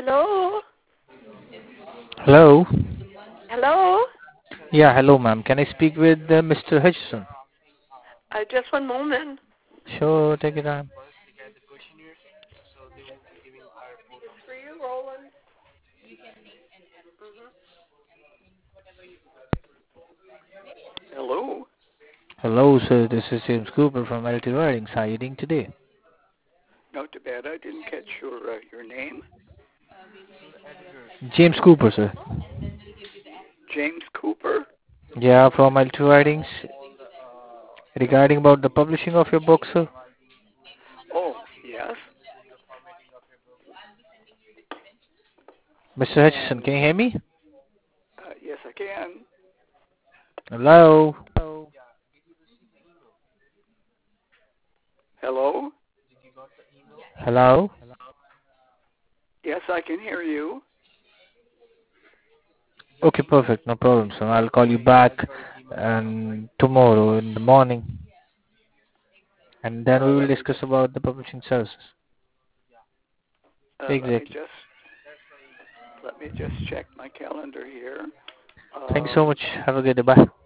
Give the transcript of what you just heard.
Hello? Hello. Hello? Yeah, hello, ma'am. Can I speak with Mr. Hutchison? Just one moment. Sure, take your time. It's for you, Roland. Hello? Hello, sir. This is James Cooper from LT Writings. How are you doing today? Not too bad. I didn't catch your name. James Cooper, sir. James Cooper? Yeah, from LT Writings. Regarding about the publishing of your book, sir. Oh, yes. Mr. Hutchison, can you hear me? Yes, I can. Hello. Hello? Hello. Yes, I can hear you. Okay, perfect. No problem, sir. I'll call you back tomorrow in the morning, and then we will Let me discuss about the publishing services. let me Exactly. just let me just check my calendar here. Thank you so Um, much. Have a good day. Bye.